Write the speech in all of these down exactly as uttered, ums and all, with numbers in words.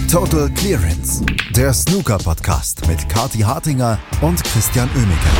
Total Clearance, der Snooker-Podcast mit Kathi Hartinger und Christian Oemeke.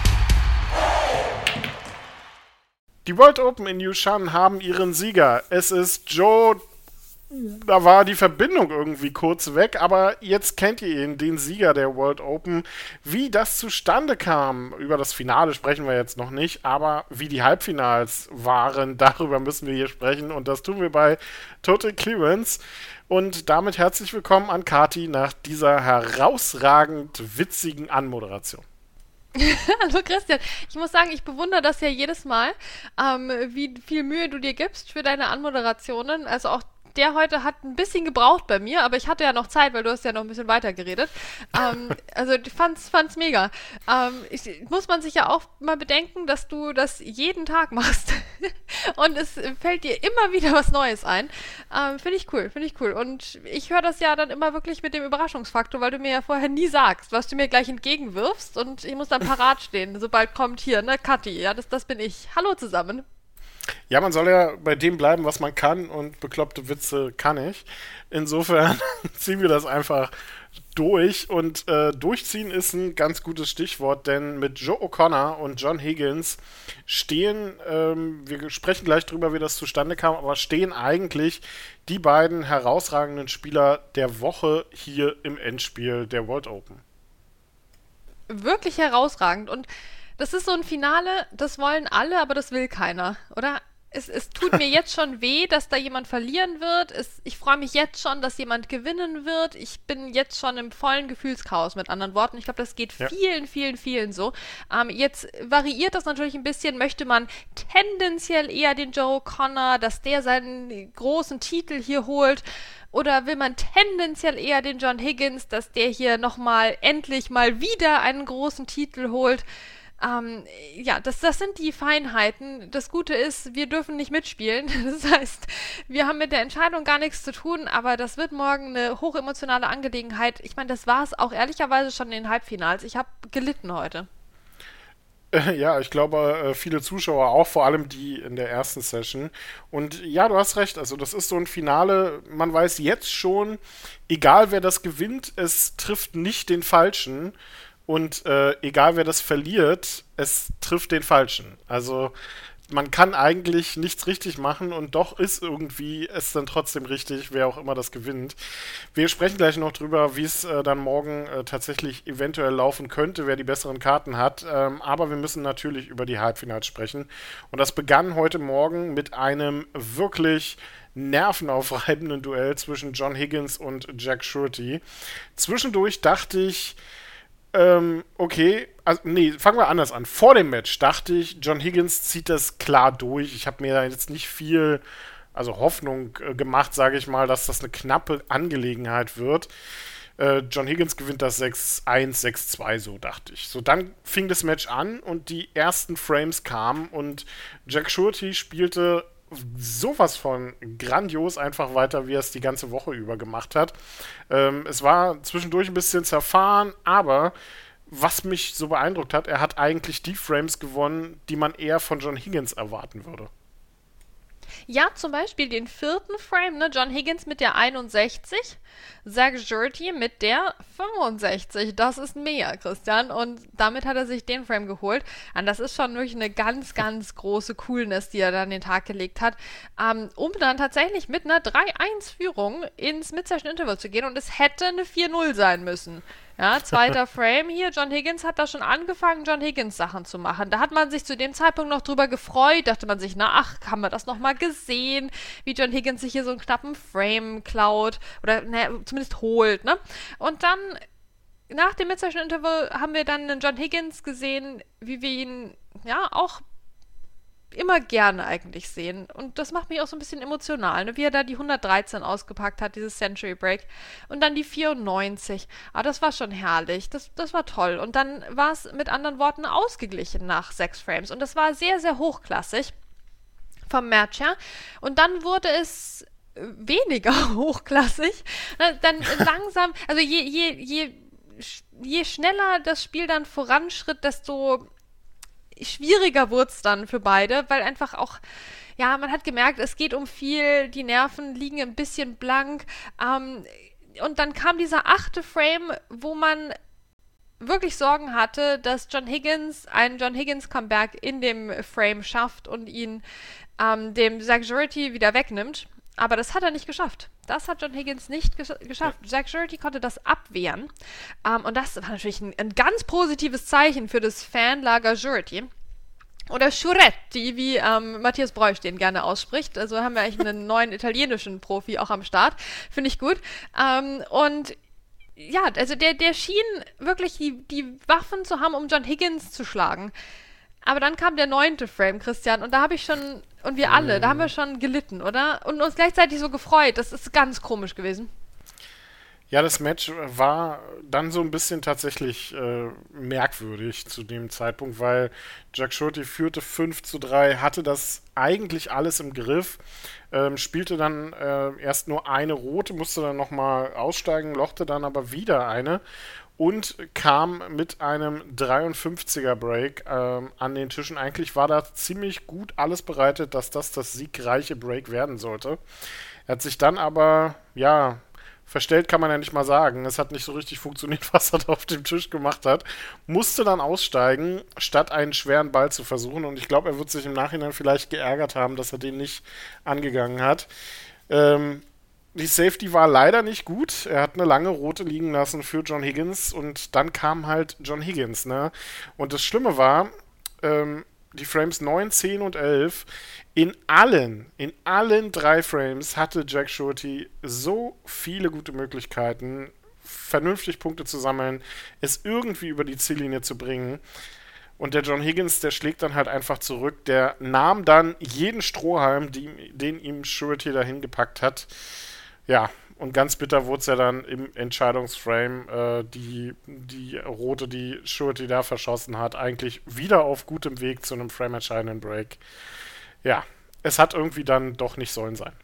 Die World Open in Yushan haben ihren Sieger. Es ist Joe. Da war die Verbindung irgendwie kurz weg, aber jetzt kennt ihr ihn, den Sieger der World Open. Wie das zustande kam, über das Finale sprechen wir jetzt noch nicht, aber wie die Halbfinals waren, darüber müssen wir hier sprechen und das tun wir bei Total Clearance. Und damit herzlich willkommen an Kathi nach dieser herausragend witzigen Anmoderation. Hallo Christian, ich muss sagen, ich bewundere das ja jedes Mal, ähm, wie viel Mühe du dir gibst für deine Anmoderationen, also auch der heute hat ein bisschen gebraucht bei mir, aber ich hatte ja noch Zeit, weil du hast ja noch ein bisschen weiter geredet. Ähm, also ich fand's, fand's mega. Ähm, ich, muss man sich ja auch mal bedenken, dass du das jeden Tag machst. Und es fällt dir immer wieder was Neues ein. Ähm, finde ich cool, finde ich cool. Und ich höre das ja dann immer wirklich mit dem Überraschungsfaktor, weil du mir ja vorher nie sagst, was du mir gleich entgegenwirfst. Und ich muss dann parat stehen, sobald kommt hier, ne, Kathi, ja, das, das bin ich. Hallo zusammen. Ja, man soll ja bei dem bleiben, was man kann, und bekloppte Witze kann ich. Insofern ziehen wir das einfach durch, und äh, durchziehen ist ein ganz gutes Stichwort, denn mit Joe O'Connor und John Higgins stehen, ähm, wir sprechen gleich drüber, wie das zustande kam, aber stehen eigentlich die beiden herausragenden Spieler der Woche hier im Endspiel der World Open. Wirklich herausragend, und das ist so ein Finale, das wollen alle, aber das will keiner, oder? Es, es tut mir jetzt schon weh, dass da jemand verlieren wird. Es, ich freue mich jetzt schon, dass jemand gewinnen wird. Ich bin jetzt schon im vollen Gefühlschaos, mit anderen Worten. Ich glaube, das geht Ja. vielen, vielen, vielen so. Ähm, jetzt variiert das natürlich ein bisschen. Möchte man tendenziell eher den Joe O'Connor, dass der seinen großen Titel hier holt? Oder will man tendenziell eher den John Higgins, dass der hier nochmal endlich mal wieder einen großen Titel holt? Ähm, ja, das, das sind die Feinheiten. Das Gute ist, wir dürfen nicht mitspielen. Das heißt, wir haben mit der Entscheidung gar nichts zu tun, aber das wird morgen eine hochemotionale Angelegenheit. Ich meine, das war es auch ehrlicherweise schon in den Halbfinals. Ich habe gelitten heute. Äh, Ja, ich glaube, äh, viele Zuschauer auch, vor allem die in der ersten Session. Und ja, du hast recht, also das ist so ein Finale, man weiß jetzt schon, egal wer das gewinnt, es trifft nicht den Falschen. Und äh, egal wer das verliert, es trifft den Falschen. Also man kann eigentlich nichts richtig machen, und doch ist irgendwie es dann trotzdem richtig, wer auch immer das gewinnt. Wir sprechen gleich noch drüber, wie es äh, dann morgen äh, tatsächlich eventuell laufen könnte, wer die besseren Karten hat. Ähm, aber wir müssen natürlich über die Halbfinals sprechen. Und das begann heute Morgen mit einem wirklich nervenaufreibenden Duell zwischen John Higgins und Jack Shorty. Zwischendurch dachte ich, Ähm, okay, also, nee, fangen wir anders an. Vor dem Match dachte ich, John Higgins zieht das klar durch. Ich habe mir da jetzt nicht viel, also Hoffnung äh, gemacht, sage ich mal, dass das eine knappe Angelegenheit wird. Äh, John Higgins gewinnt das sechs eins, sechs zwei, so dachte ich. So, dann fing das Match an und die ersten Frames kamen und Jack Shorty spielte sowas von grandios einfach weiter, wie er es die ganze Woche über gemacht hat. Ähm, es war zwischendurch ein bisschen zerfahren, aber was mich so beeindruckt hat, er hat eigentlich die Frames gewonnen, die man eher von John Higgins erwarten würde. Ja, zum Beispiel den vierten Frame, ne? John Higgins mit der einundsechzig, Zach Shorty mit der fünfundsechzig. Das ist mehr, Christian. Und damit hat er sich den Frame geholt. Und das ist schon wirklich eine ganz, ganz große Coolness, die er dann an den Tag gelegt hat, ähm, um dann tatsächlich mit einer drei eins Führung ins Mid-Session-Interval zu gehen. Und es hätte eine vier null sein müssen. Ja, zweiter Frame hier. John Higgins hat da schon angefangen, John Higgins Sachen zu machen. Da hat man sich zu dem Zeitpunkt noch drüber gefreut. Dachte man sich, na ach, haben wir das noch mal gesehen, wie John Higgins sich hier so einen knappen Frame klaut oder naja, zumindest holt, ne? Und dann nach dem Mid-Session-Interval haben wir dann einen John Higgins gesehen, wie wir ihn ja auch immer gerne eigentlich sehen. Und das macht mich auch so ein bisschen emotional, ne? Wie er da die hundertdreizehn ausgepackt hat, dieses Century Break. Und dann die vierundneunzig. Ah, das war schon herrlich. Das, das war toll. Und dann war es mit anderen Worten ausgeglichen nach sechs Frames. Und das war sehr, sehr hochklassig vom Match her. Und dann wurde es weniger hochklassig. Dann langsam, also je, je, je, je schneller das Spiel dann voranschritt, desto schwieriger wurde es dann für beide, weil einfach auch, ja, man hat gemerkt, es geht um viel, die Nerven liegen ein bisschen blank. Ähm, und dann kam dieser achte Frame, wo man wirklich Sorgen hatte, dass John Higgins ein John Higgins Comeback in dem Frame schafft und ihn ähm, dem Zach Surety wieder wegnimmt. Aber das hat er nicht geschafft. Das hat John Higgins nicht gesch- geschafft. Ja. Zach Surety konnte das abwehren. Ähm, und das war natürlich ein, ein ganz positives Zeichen für das Fanlager Surety. Oder Sciuretti, wie ähm, Matthias Breusch den gerne ausspricht. Also haben wir eigentlich einen neuen italienischen Profi auch am Start. Finde ich gut. Ähm, und ja, also der, der schien wirklich die, die Waffen zu haben, um John Higgins zu schlagen. Aber dann kam der neunte Frame, Christian, und da habe ich schon, und wir alle, da haben wir schon gelitten, oder? Und uns gleichzeitig so gefreut. Das ist ganz komisch gewesen. Ja, das Match war dann so ein bisschen tatsächlich äh, merkwürdig zu dem Zeitpunkt, weil Jack Surety führte fünf zu drei, hatte das eigentlich alles im Griff, ähm, spielte dann äh, erst nur eine rote, musste dann nochmal aussteigen, lochte dann aber wieder eine und kam mit einem dreiundfünfziger Break ähm, an den Tischen. Eigentlich war da ziemlich gut alles bereitet, dass das das siegreiche Break werden sollte. Er hat sich dann aber, ja, verstellt kann man ja nicht mal sagen. Es hat nicht so richtig funktioniert, was er da auf dem Tisch gemacht hat. Musste dann aussteigen, statt einen schweren Ball zu versuchen. Und ich glaube, er wird sich im Nachhinein vielleicht geärgert haben, dass er den nicht angegangen hat. Ähm, die Safety war leider nicht gut. Er hat eine lange rote liegen lassen für John Higgins. Und dann kam halt John Higgins, ne? Und das Schlimme war, ähm, die Frames neun, zehn und elf, in allen, in allen drei Frames hatte Jack Surety so viele gute Möglichkeiten, vernünftig Punkte zu sammeln, es irgendwie über die Ziellinie zu bringen. Und der John Higgins, der schlägt dann halt einfach zurück. Der nahm dann jeden Strohhalm, die, den ihm Surety dahin gepackt hat. Ja, und ganz bitter wurde es ja dann im Entscheidungsframe, äh, die, die rote, die Surety da verschossen hat, eigentlich wieder auf gutem Weg zu einem frame-entscheidenden Break. Ja, es hat irgendwie dann doch nicht sollen sein.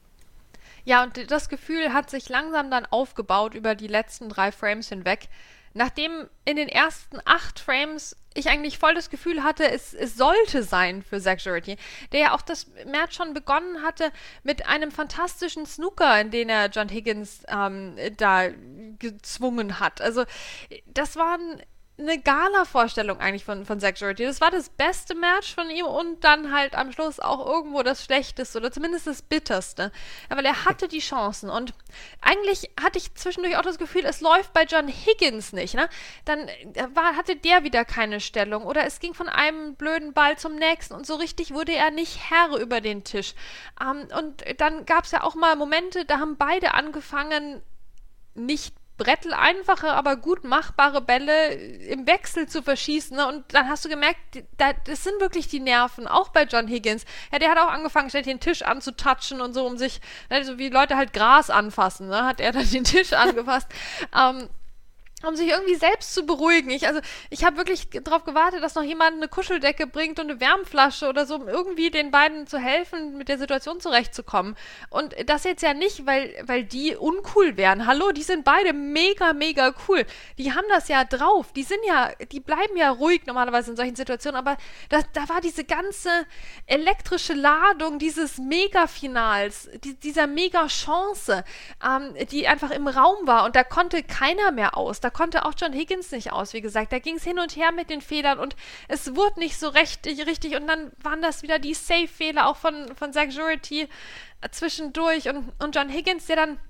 Ja, und das Gefühl hat sich langsam dann aufgebaut über die letzten drei Frames hinweg. Nachdem in den ersten acht Frames ich eigentlich voll das Gefühl hatte, es, es sollte sein für Zach Surety, der ja auch das Match schon begonnen hatte mit einem fantastischen Snooker, in den er John Higgins ähm, da gezwungen hat. Also das waren eine Gala-Vorstellung eigentlich von, von Zach Surety. Das war das beste Match von ihm und dann halt am Schluss auch irgendwo das schlechteste oder zumindest das bitterste. Aber er hatte die Chancen und eigentlich hatte ich zwischendurch auch das Gefühl, es läuft bei John Higgins nicht, ne? Dann war, hatte der wieder keine Stellung oder es ging von einem blöden Ball zum nächsten und so richtig wurde er nicht Herr über den Tisch. Ähm, und dann gab es ja auch mal Momente, da haben beide angefangen, nicht Brettel einfache, aber gut machbare Bälle im Wechsel zu verschießen. Ne? Und dann hast du gemerkt, da, das sind wirklich die Nerven, auch bei John Higgins. Ja, der hat auch angefangen, ständig den Tisch anzutatschen und so, um sich, ne, so wie Leute halt Gras anfassen, ne? Hat er dann den Tisch angefasst. ähm, um sich irgendwie selbst zu beruhigen. Ich, also, ich habe wirklich darauf gewartet, dass noch jemand eine Kuscheldecke bringt und eine Wärmflasche oder so, um irgendwie den beiden zu helfen, mit der Situation zurechtzukommen. Und das jetzt ja nicht, weil, weil die uncool wären. Hallo, die sind beide mega, mega cool. Die haben das ja drauf. Die sind ja, die bleiben ja ruhig normalerweise in solchen Situationen, aber da, da war diese ganze elektrische Ladung dieses Mega-Finals, die, dieser Mega-Chance, ähm, die einfach im Raum war und da konnte keiner mehr aus. Da konnte auch John Higgins nicht aus, wie gesagt. Da ging es hin und her mit den Fehlern und es wurde nicht so richtig, richtig und dann waren das wieder die Safe-Fehler auch von, von Zach Surety zwischendurch und, und John Higgins, der dann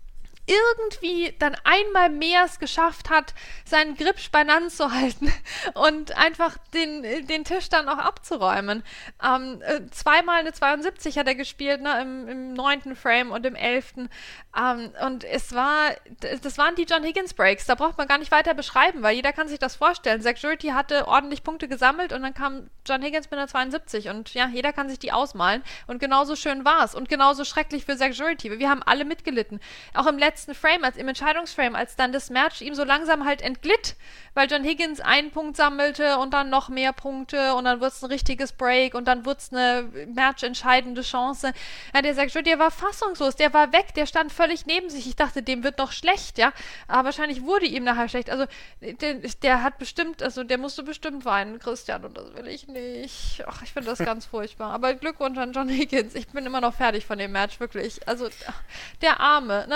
irgendwie dann einmal mehr es geschafft hat, seinen Grip spannend zu halten und einfach den, den Tisch dann auch abzuräumen. Ähm, äh, zweimal eine zweiundsiebzig hat er gespielt, ne, im, im neunten Frame und im elften. Ähm, und es war, das waren die John Higgins Breaks, da braucht man gar nicht weiter beschreiben, weil jeder kann sich das vorstellen. Zach Surety hatte ordentlich Punkte gesammelt und dann kam John Higgins mit einer zweiundsiebzig und ja, jeder kann sich die ausmalen und genauso schön war es und genauso schrecklich für Zach Surety. Wir haben alle mitgelitten. Auch im letzten Frame, als im Entscheidungsframe, als dann das Match ihm so langsam halt entglitt, weil John Higgins einen Punkt sammelte und dann noch mehr Punkte und dann wurde es ein richtiges Break und dann wurde es eine matchentscheidende Chance. Ja, der Zach Surety, der war fassungslos, der war weg, der stand völlig neben sich. Ich dachte, dem wird noch schlecht, ja, aber wahrscheinlich wurde ihm nachher schlecht. Also der, der hat bestimmt, also der musste bestimmt weinen, Christian, und das will ich nicht. Ach, ich finde das ganz furchtbar. Aber Glückwunsch an John Higgins, ich bin immer noch fertig von dem Match, wirklich. Also der Arme, ne, das Spiel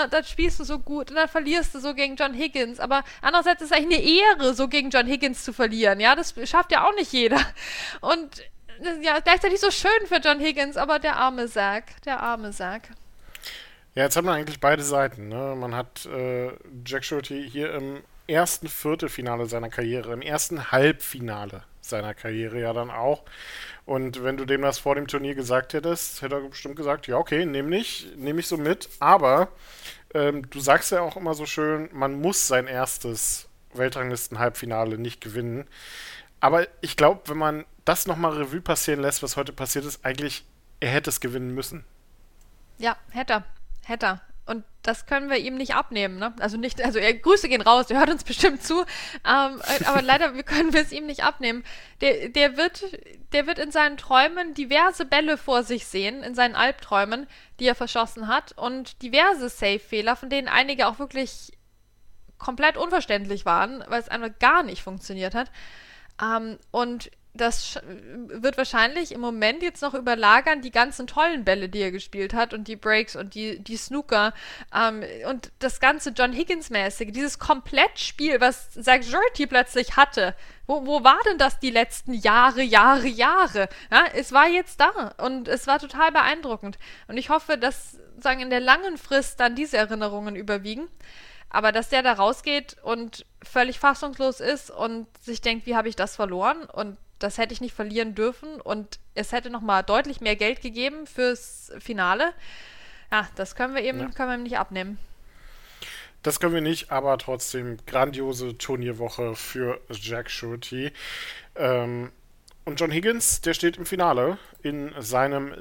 spielst du so gut und dann verlierst du so gegen John Higgins. Aber andererseits ist es eigentlich eine Ehre, so gegen John Higgins zu verlieren. Ja, das schafft ja auch nicht jeder. Und ja, gleichzeitig so schön für John Higgins, aber der arme Zack, der arme Zack. Ja, jetzt hat man eigentlich beide Seiten. Ne? Man hat äh, Jack Shorty hier im ersten Viertelfinale seiner Karriere, im ersten Halbfinale seiner Karriere ja dann auch. Und wenn du dem das vor dem Turnier gesagt hättest, hätte er bestimmt gesagt, ja okay, nehme ich, nehme ich so mit. Aber ähm, du sagst ja auch immer so schön, man muss sein erstes Weltranglisten-Halbfinale nicht gewinnen. Aber ich glaube, wenn man das nochmal Revue passieren lässt, was heute passiert ist, eigentlich, er hätte es gewinnen müssen. Ja, hätte er. Hätte er. Und das können wir ihm nicht abnehmen, ne? Also nicht, also er, Grüße gehen raus, der hört uns bestimmt zu. Ähm, aber leider wir können wir es ihm nicht abnehmen. Der, der wird, der wird in seinen Träumen diverse Bälle vor sich sehen, in seinen Albträumen, die er verschossen hat und diverse Save-Fehler, von denen einige auch wirklich komplett unverständlich waren, weil es einfach gar nicht funktioniert hat. Ähm, und das wird wahrscheinlich im Moment jetzt noch überlagern, die ganzen tollen Bälle, die er gespielt hat und die Breaks und die, die Snooker ähm, und das ganze John Higgins-mäßige, dieses Komplettspiel, was Zach Shorty plötzlich hatte. Wo, wo war denn das die letzten Jahre, Jahre, Jahre? Ja, es war jetzt da und es war total beeindruckend. Und ich hoffe, dass sagen in der langen Frist dann diese Erinnerungen überwiegen. Aber dass der da rausgeht und völlig fassungslos ist und sich denkt, wie habe ich das verloren? Und das hätte ich nicht verlieren dürfen. Und es hätte nochmal deutlich mehr Geld gegeben fürs Finale. Ja, das können wir eben, ja. können wir ihm nicht abnehmen. Das können wir nicht, aber trotzdem grandiose Turnierwoche für Jack Shorty. Ähm, und John Higgins, der steht im Finale in seinem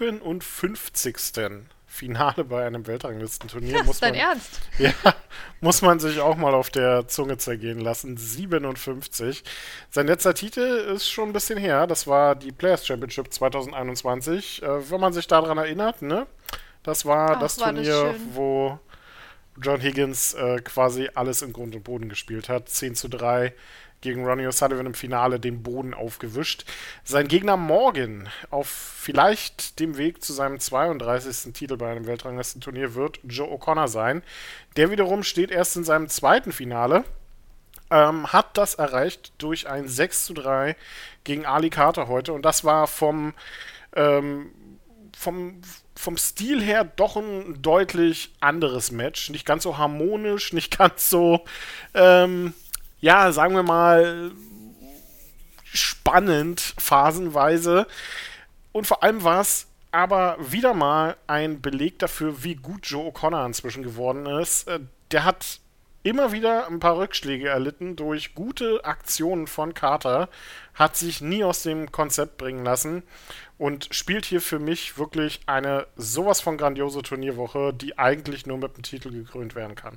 siebenundfünfzigsten Finale bei einem Weltranglistenturnier. Das ist dein Ernst? Ja, muss man sich auch mal auf der Zunge zergehen lassen. siebenundfünfzig. Sein letzter Titel ist schon ein bisschen her. Das war die Players Championship zwanzig einundzwanzig. Äh, wenn man sich daran erinnert, ne? Das war Ach, das war Turnier, das wo John Higgins äh, quasi alles in Grund und Boden gespielt hat. zehn zu drei gegen Ronnie O'Sullivan im Finale den Boden aufgewischt. Sein Gegner morgen auf vielleicht dem Weg zu seinem zweiunddreißigsten Titel bei einem Weltranglistenturnier wird Joe O'Connor sein. Der wiederum steht erst in seinem zweiten Finale, ähm, hat das erreicht durch ein sechs zu drei gegen Ali Carter heute und das war vom ähm, vom vom Stil her doch ein deutlich anderes Match. Nicht ganz so harmonisch, nicht ganz so ähm, ja, sagen wir mal, spannend, phasenweise. Und vor allem war es aber wieder mal ein Beleg dafür, wie gut Joe O'Connor inzwischen geworden ist. Der hat immer wieder ein paar Rückschläge erlitten durch gute Aktionen von Carter, hat sich nie aus dem Konzept bringen lassen und spielt hier für mich wirklich eine sowas von grandiose Turnierwoche, die eigentlich nur mit dem Titel gekrönt werden kann.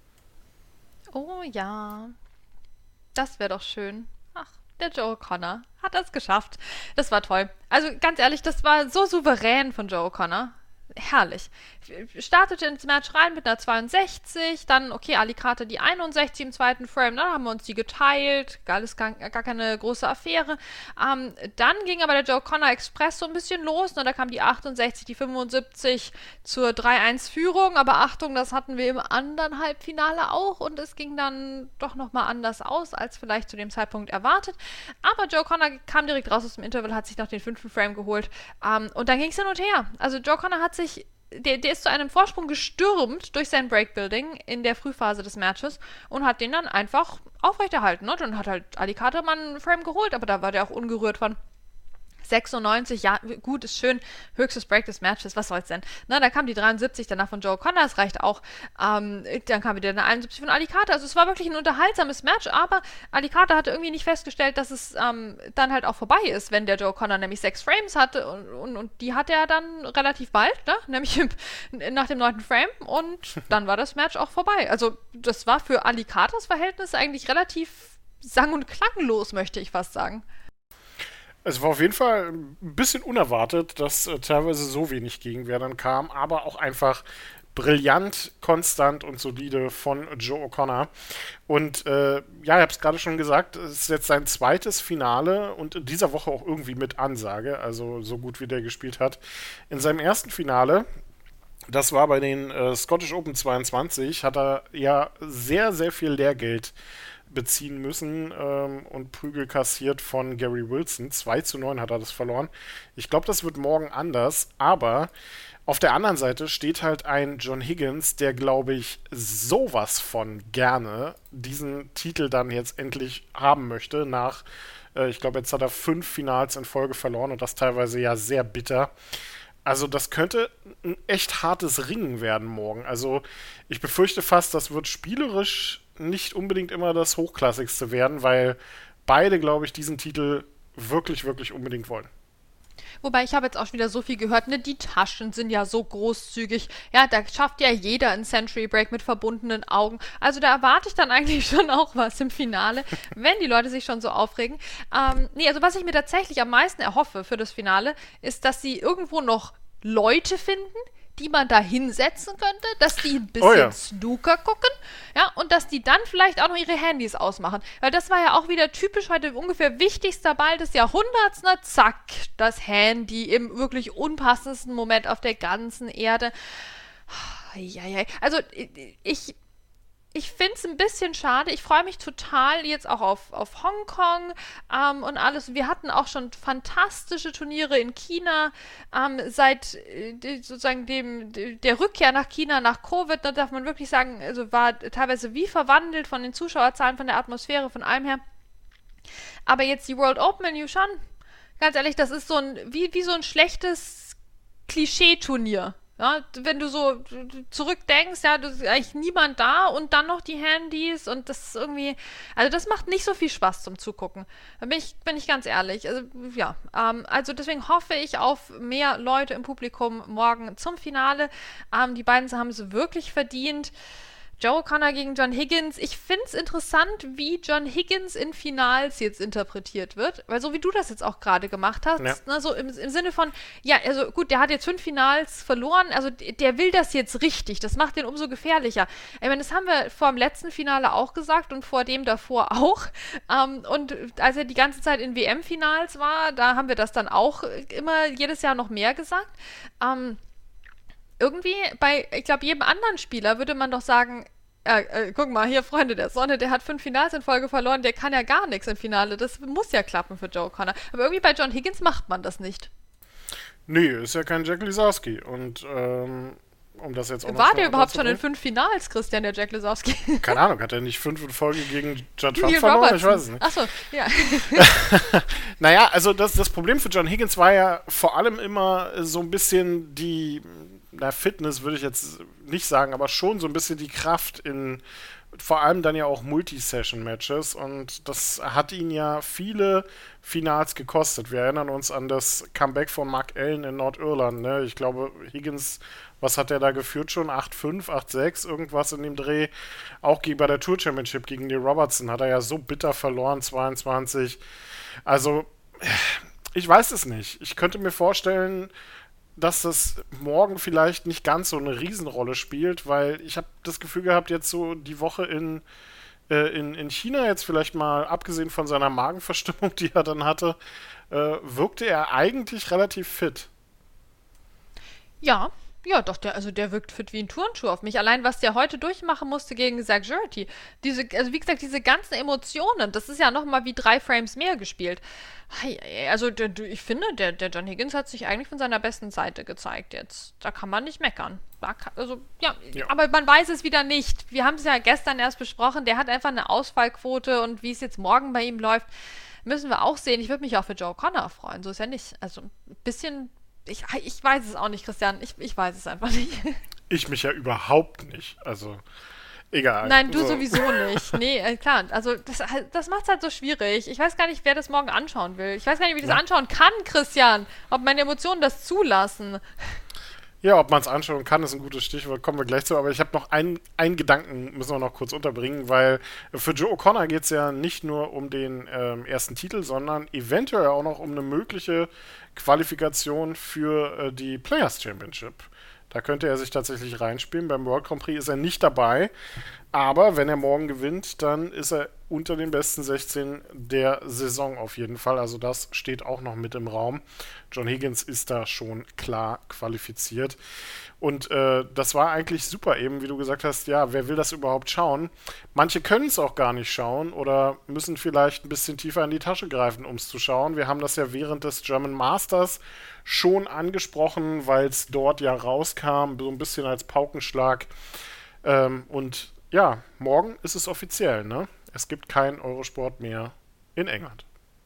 Oh ja. Das wäre doch schön. Ach, der Joe O'Connor hat das geschafft. Das war toll. Also ganz ehrlich, das war so souverän von Joe O'Connor. Herrlich. Startete ins Match rein mit einer zweiundsechzig, dann, okay, Ali Carter die einundsechzig im zweiten Frame, dann haben wir uns die geteilt, gar, gar, gar keine große Affäre. Ähm, dann ging aber der Joe O'Connor Express so ein bisschen los, ne? Da kam die achtundsechzig, die fünfundsiebzig zur drei eins Führung, aber Achtung, das hatten wir im anderen Halbfinale auch und es ging dann doch nochmal anders aus, als vielleicht zu dem Zeitpunkt erwartet. Aber Joe O'Connor kam direkt raus aus dem Interval, hat sich noch den fünften Frame geholt ähm, und dann ging es hin und her. Also Joe O'Connor hat sich Der, der ist zu einem Vorsprung gestürmt durch sein Breakbuilding in der Frühphase des Matches und hat den dann einfach aufrechterhalten. Ne? Dann hat halt Ali Carter mal einen Frame geholt, aber da war der auch ungerührt von. sechsundneunzig, ja, gut, ist schön, höchstes Break des Matches, was soll's denn? Na, dann kam die dreiundsiebzig danach von Joe O'Connor, das reicht auch. Ähm, dann kam wieder eine einundsiebzig von Ali Carter. Also es war wirklich ein unterhaltsames Match, aber Ali Carter hatte irgendwie nicht festgestellt, dass es ähm, dann halt auch vorbei ist, wenn der Joe O'Connor nämlich sechs Frames hatte und, und, und die hatte er dann relativ bald, ne? Nämlich im, nach dem neunten Frame und dann war das Match auch vorbei. Also das war für Ali Carters Verhältnis eigentlich relativ sang- und klanglos, möchte ich fast sagen. Es war auf jeden Fall ein bisschen unerwartet, dass äh, teilweise so wenig Gegenwehr dann kam, aber auch einfach brillant, konstant und solide von Joe O'Connor. Und äh, ja, ich habe es gerade schon gesagt, es ist jetzt sein zweites Finale und in dieser Woche auch irgendwie mit Ansage, also so gut wie der gespielt hat. In seinem ersten Finale Das war bei den äh, Scottish Open zweiundzwanzig, hat er ja sehr, sehr viel Lehrgeld beziehen müssen ähm, und Prügel kassiert von Gary Wilson. zwei zu neun hat er das verloren. Ich glaube, das wird morgen anders, aber auf der anderen Seite steht halt ein John Higgins, der, glaube ich, sowas von gerne diesen Titel dann jetzt endlich haben möchte. Nach, äh, ich glaube, jetzt hat er fünf Finals in Folge verloren und das teilweise ja sehr bitter. Also das könnte ein echt hartes Ringen werden morgen. Also ich befürchte fast, das wird spielerisch nicht unbedingt immer das Hochklassigste werden, weil beide, glaube ich, diesen Titel wirklich, wirklich unbedingt wollen. Wobei ich habe jetzt auch wieder so viel gehört, ne, die Taschen sind ja so großzügig. Ja, da schafft ja jeder einen Century Break mit verbundenen Augen. Also da erwarte ich dann eigentlich schon auch was im Finale, wenn die Leute sich schon so aufregen. Ähm, nee, also was ich mir tatsächlich am meisten erhoffe für das Finale, ist, dass sie irgendwo noch Leute finden, die man da hinsetzen könnte, dass die ein bisschen Oh ja. Snooker gucken, ja, und dass die dann vielleicht auch noch ihre Handys ausmachen. Weil das war ja auch wieder typisch heute ungefähr wichtigster Ball des Jahrhunderts, ne? Zack, das Handy im wirklich unpassendsten Moment auf der ganzen Erde. Ja, ja. Also ich, ich finde es ein bisschen schade. Ich freue mich total jetzt auch auf, auf Hongkong ähm, und alles. Wir hatten auch schon fantastische Turniere in China. Ähm, seit äh, sozusagen dem, der Rückkehr nach China nach Covid, da darf man wirklich sagen, also war teilweise wie verwandelt von den Zuschauerzahlen, von der Atmosphäre, von allem her. Aber jetzt die World Open in Yushan, ganz ehrlich, das ist so ein, wie, wie so ein schlechtes Klischee-Turnier. Ja, wenn du so zurückdenkst, ja, du ist eigentlich niemand da und dann noch die Handys und das ist irgendwie, also das macht nicht so viel Spaß zum Zugucken. Da bin ich, bin ich ganz ehrlich. Also, ja, ähm, also deswegen hoffe ich auf mehr Leute im Publikum morgen zum Finale. Ähm, die beiden haben es wirklich verdient. Joe O'Connor gegen John Higgins. Ich finde es interessant, wie John Higgins in Finals jetzt interpretiert wird. Weil so wie du das jetzt auch gerade gemacht hast, Ja. ne, so im, im Sinne von, ja, also gut, der hat jetzt fünf Finals verloren, also der will das jetzt richtig. Das macht den umso gefährlicher. Ich meine, das haben wir vor dem letzten Finale auch gesagt und vor dem davor auch. Ähm, und als er die ganze Zeit in W M-Finals war, da haben wir das dann auch immer jedes Jahr noch mehr gesagt. Ähm, Irgendwie bei, ich glaube, jedem anderen Spieler würde man doch sagen, äh, äh, guck mal, hier, Freunde der Sonne, der hat fünf Finals in Folge verloren, der kann ja gar nichts im Finale. Das muss ja klappen für Joe O'Connor. Aber irgendwie bei John Higgins macht man das nicht. Nee, ist ja kein Jack Lisowski. Und ähm, um das jetzt auch noch War schnell der überhaupt schon in unterzubringen- fünf Finals, Christian, der Jack Lisowski? Keine Ahnung, hat er nicht fünf in Folge gegen Judd Trump Neil verloren? Robertson. Ich weiß es nicht. Achso, ja. Naja, also das, das Problem für John Higgins war ja vor allem immer so ein bisschen die, na, Fitness würde ich jetzt nicht sagen, aber schon so ein bisschen die Kraft in vor allem dann ja auch Multi-Session-Matches und das hat ihn ja viele Finals gekostet. Wir erinnern uns an das Comeback von Mark Allen in Nordirland. Ne? Ich glaube, Higgins, was hat der da geführt schon? acht fünf, acht sechs, irgendwas in dem Dreh. Auch gegen, bei der Tour Championship gegen Neil Robertson hat er ja so bitter verloren, zweiundzwanzig. Also, ich weiß es nicht. Ich könnte mir vorstellen, dass das morgen vielleicht nicht ganz so eine Riesenrolle spielt, weil ich habe das Gefühl gehabt, jetzt so die Woche in, äh, in, in China, jetzt vielleicht mal abgesehen von seiner Magenverstimmung, die er dann hatte, äh, wirkte er eigentlich relativ fit. Ja, ja, doch, der, also der wirkt fit wie ein Turnschuh auf mich. Allein, was der heute durchmachen musste gegen Zach Gertie. Diese, also wie gesagt, diese ganzen Emotionen, das ist ja nochmal wie drei Frames mehr gespielt. Hei, also der, ich finde, der, der John Higgins hat sich eigentlich von seiner besten Seite gezeigt jetzt. Da kann man nicht meckern. Da kann, also, ja, Ja. aber man weiß es wieder nicht. Wir haben es ja gestern erst besprochen, der hat einfach eine Ausfallquote und wie es jetzt morgen bei ihm läuft, müssen wir auch sehen. Ich würde mich auch für Joe O'Connor freuen, so ist ja nicht. Also ein bisschen... Ich, ich weiß es auch nicht, Christian. Ich, ich weiß es einfach nicht. Ich mich ja überhaupt nicht. Also, egal. Nein, du so. sowieso nicht. Nee, äh, klar. Also das, das macht es halt so schwierig. Ich weiß gar nicht, wer das morgen anschauen will. Ich weiß gar nicht, wie ich das Ja. anschauen kann, Christian. Ob meine Emotionen das zulassen. Ja, ob man es anschauen kann, ist ein gutes Stichwort, kommen wir gleich zu. Aber ich habe noch einen, einen Gedanken, müssen wir noch kurz unterbringen, weil für Joe O'Connor geht es ja nicht nur um den ähm, ersten Titel, sondern eventuell auch noch um eine mögliche Qualifikation für äh, die Players Championship. Da könnte er sich tatsächlich reinspielen. Beim World Grand Prix ist er nicht dabei. Aber wenn er morgen gewinnt, dann ist er unter den besten sechzehn der Saison auf jeden Fall. Also das steht auch noch mit im Raum. John Higgins ist da schon klar qualifiziert. Und äh, das war eigentlich super eben, wie du gesagt hast, ja, wer will das überhaupt schauen? Manche können es auch gar nicht schauen oder müssen vielleicht ein bisschen tiefer in die Tasche greifen, um es zu schauen. Wir haben das ja während des German Masters schon angesprochen, weil es dort ja rauskam, so ein bisschen als Paukenschlag. Ähm, und ja, morgen ist es offiziell, ne? Es gibt keinen Eurosport mehr in England.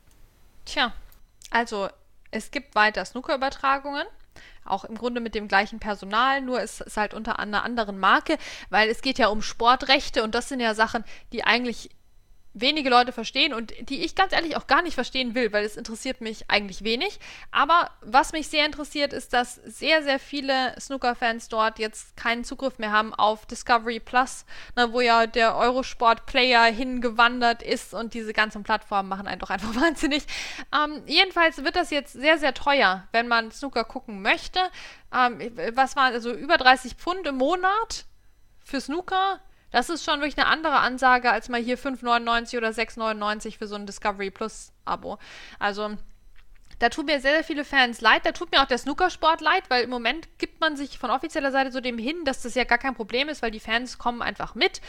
Tja, also es gibt weiter Snooker-Übertragungen, auch im Grunde mit dem gleichen Personal, nur es ist halt unter einer anderen Marke, weil es geht ja um Sportrechte und das sind ja Sachen, die eigentlich wenige Leute verstehen und die ich ganz ehrlich auch gar nicht verstehen will, weil es interessiert mich eigentlich wenig. Aber was mich sehr interessiert, ist, dass sehr, sehr viele Snooker-Fans dort jetzt keinen Zugriff mehr haben auf Discovery Plus, ne, wo ja der Eurosport-Player hingewandert ist und diese ganzen Plattformen machen einen doch einfach wahnsinnig. Ähm, jedenfalls wird das jetzt sehr, sehr teuer, wenn man Snooker gucken möchte. Ähm, was war also über dreißig Pfund im Monat für Snooker? Das ist schon wirklich eine andere Ansage als mal hier fünf neunundneunzig oder sechs neunundneunzig für so ein Discovery Plus Abo. Also da tut mir sehr, sehr viele Fans leid. Da tut mir auch der Snookersport leid, weil im Moment gibt man sich von offizieller Seite so dem hin, dass das ja gar kein Problem ist, weil die Fans kommen einfach mit.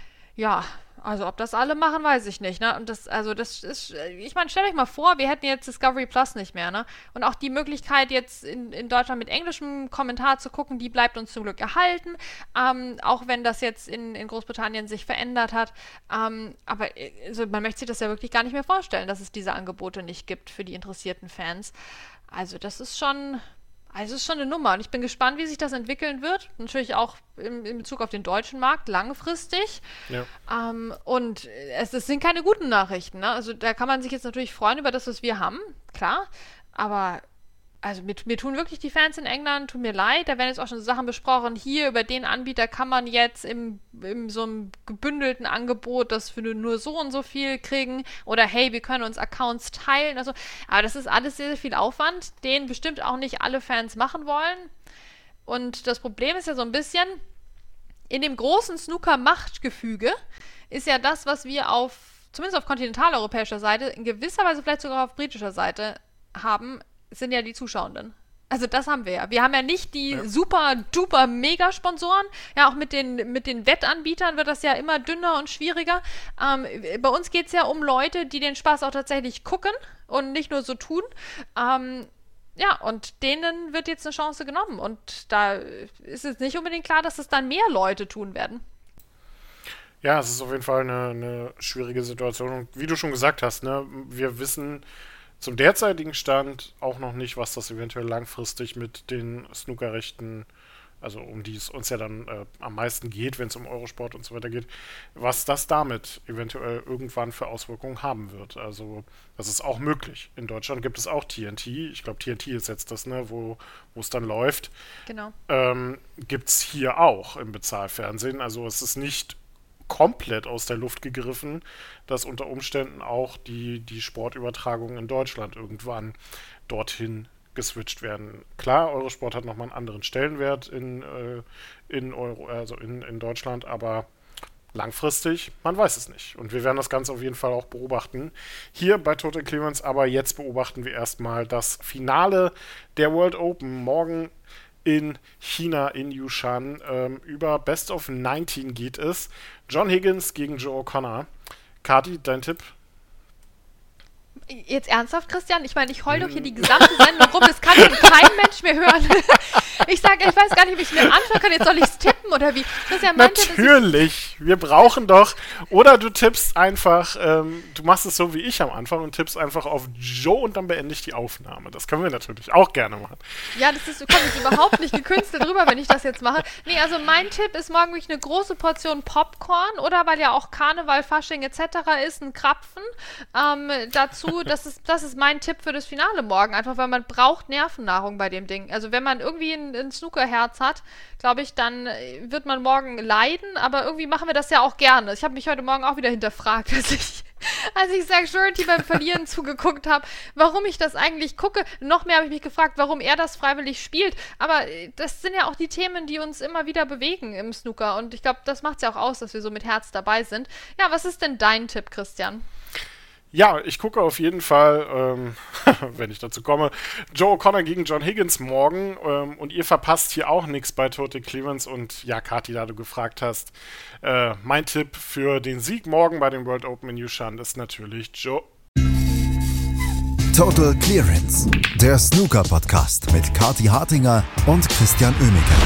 Ja, also ob das alle machen, weiß ich nicht, ne? Und das, also das ist, ich meine, stellt euch mal vor, wir hätten jetzt Discovery Plus nicht mehr, ne? Und auch die Möglichkeit, jetzt in, in Deutschland mit englischem Kommentar zu gucken, die bleibt uns zum Glück erhalten, ähm, auch wenn das jetzt in, in Großbritannien sich verändert hat. Ähm, aber also man möchte sich das ja wirklich gar nicht mehr vorstellen, dass es diese Angebote nicht gibt für die interessierten Fans. Also das ist schon... Also es ist schon eine Nummer und ich bin gespannt, wie sich das entwickeln wird. Natürlich auch in, in Bezug auf den deutschen Markt langfristig. Ja. Ähm, und es, es sind keine guten Nachrichten. Ne? Also da kann man sich jetzt natürlich freuen über das, was wir haben, klar. Aber also mir, mir tun wirklich die Fans in England, tun mir leid. Da werden jetzt auch schon Sachen besprochen. Hier über den Anbieter kann man jetzt im, im so einem gebündelten Angebot das für nur so und so viel kriegen. Oder hey, wir können uns Accounts teilen. Also, aber das ist alles sehr, sehr viel Aufwand, den bestimmt auch nicht alle Fans machen wollen. Und das Problem ist ja so ein bisschen, in dem großen Snooker-Machtgefüge ist ja das, was wir auf, zumindest auf kontinentaleuropäischer Seite, in gewisser Weise vielleicht sogar auf britischer Seite haben, sind ja die Zuschauenden. Also das haben wir ja. Wir haben ja nicht die ja. super, duper Mega-Sponsoren. Ja, auch mit den, mit den Wettanbietern wird das ja immer dünner und schwieriger. Ähm, bei uns geht es ja um Leute, die den Spaß auch tatsächlich gucken und nicht nur so tun. Ähm, ja, und denen wird jetzt eine Chance genommen. Und da ist es nicht unbedingt klar, dass es dann mehr Leute tun werden. Ja, es ist auf jeden Fall eine, eine schwierige Situation. Und wie du schon gesagt hast, ne, wir wissen zum derzeitigen Stand auch noch nicht, was das eventuell langfristig mit den Snookerrechten, also um die es uns ja dann äh, am meisten geht, wenn es um Eurosport und so weiter geht, was das damit eventuell irgendwann für Auswirkungen haben wird. Also das ist auch möglich. In Deutschland gibt es auch T N T. Ich glaube, T N T ist jetzt das, ne, wo es dann läuft. Genau. Ähm, gibt es hier auch im Bezahlfernsehen. Also es ist nicht komplett aus der Luft gegriffen, dass unter Umständen auch die, die Sportübertragungen in Deutschland irgendwann dorthin geswitcht werden. Klar, Eurosport hat nochmal einen anderen Stellenwert in, äh, in, Euro, also in, in Deutschland, aber langfristig, man weiß es nicht. Und wir werden das Ganze auf jeden Fall auch beobachten. Hier bei Total Clearance, aber jetzt beobachten wir erstmal das Finale der World Open. Morgen in China, in Yushan. Ähm, über Best of neunzehn geht es. John Higgins gegen Joe O'Connor. Kati, dein Tipp? Jetzt ernsthaft, Christian? Ich meine, ich heul doch hier die gesamte Sendung rum. Das kann hier kein Mensch mehr hören. Ich sage, ich weiß gar nicht, ob ich mir anfangen kann. Jetzt soll ich es tippen oder wie? Christian, mein Natürlich. Tipp, wir brauchen doch. Oder du tippst einfach, ähm, du machst es so wie ich am Anfang und tippst einfach auf Joe und dann beende ich die Aufnahme. Das können wir natürlich auch gerne machen. Ja, das ist, kommt jetzt überhaupt nicht gekünstelt rüber, wenn ich das jetzt mache. Nee, also mein Tipp ist morgen wirklich eine große Portion Popcorn oder weil ja auch Karneval, Fasching et cetera ist, ein Krapfen. Ähm, dazu, das ist, das ist mein Tipp für das Finale morgen. Einfach, weil man braucht Nervennahrung bei dem Ding. Also wenn man irgendwie ein, ein Snookerherz hat, glaube ich, dann wird man morgen leiden. Aber irgendwie machen wir das ja auch gerne. Ich habe mich heute Morgen auch wieder hinterfragt, dass ich als ich Zach Surety beim Verlieren zugeguckt habe, warum ich das eigentlich gucke. Noch mehr habe ich mich gefragt, warum er das freiwillig spielt. Aber das sind ja auch die Themen, die uns immer wieder bewegen im Snooker. Und ich glaube, das macht es ja auch aus, dass wir so mit Herz dabei sind. Ja, was ist denn dein Tipp, Christian? Ja, ich gucke auf jeden Fall, ähm, wenn ich dazu komme, Joe O'Connor gegen John Higgins morgen. Ähm, und ihr verpasst hier auch nichts bei Tote Clearance. Und ja, Kathi, da du gefragt hast, äh, mein Tipp für den Sieg morgen bei dem World Open in Newshan ist natürlich Joe. Total Clearance, der Snooker-Podcast mit Kathi Hartinger und Christian Oemeke.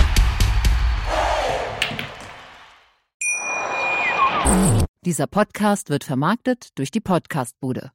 Dieser Podcast wird vermarktet durch die Podcastbude.